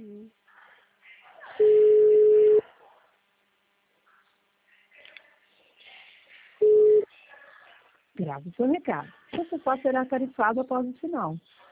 Grave o seu recado. Você pode ser tarifado após o sinal.